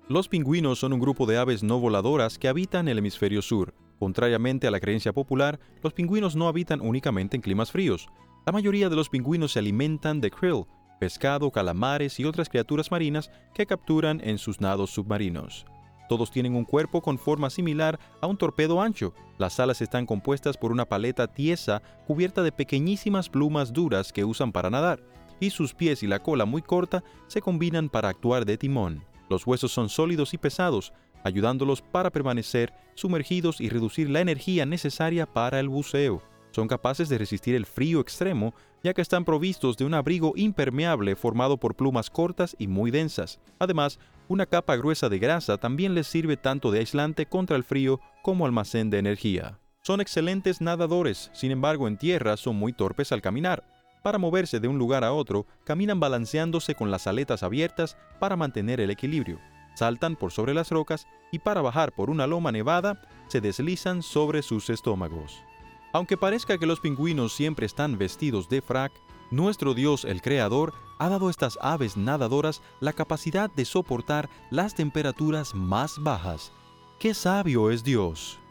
Los pingüinos son un grupo de aves no voladoras que habitan el hemisferio sur. Contrariamente a la creencia popular, los pingüinos no habitan únicamente en climas fríos. La mayoría de los pingüinos se alimentan de krill, pescado, calamares y otras criaturas marinas que capturan en sus nados submarinos. Todos tienen un cuerpo con forma similar a un torpedo ancho. Las alas están compuestas por una paleta tiesa cubierta de pequeñísimas plumas duras que usan para nadar, y sus pies y la cola muy corta se combinan para actuar de timón. Los huesos son sólidos y pesados, ayudándolos para permanecer sumergidos y reducir la energía necesaria para el buceo. Son capaces de resistir el frío extremo, ya que están provistos de un abrigo impermeable formado por plumas cortas y muy densas. Además, una capa gruesa de grasa también les sirve tanto de aislante contra el frío como almacén de energía. Son excelentes nadadores, sin embargo en tierra son muy torpes al caminar. Para moverse de un lugar a otro, caminan balanceándose con las aletas abiertas para mantener el equilibrio. Saltan por sobre las rocas y para bajar por una loma nevada, se deslizan sobre sus estómagos. Aunque parezca que los pingüinos siempre están vestidos de frac, nuestro Dios, el Creador, ha dado a estas aves nadadoras la capacidad de soportar las temperaturas más bajas. ¡Qué sabio es Dios!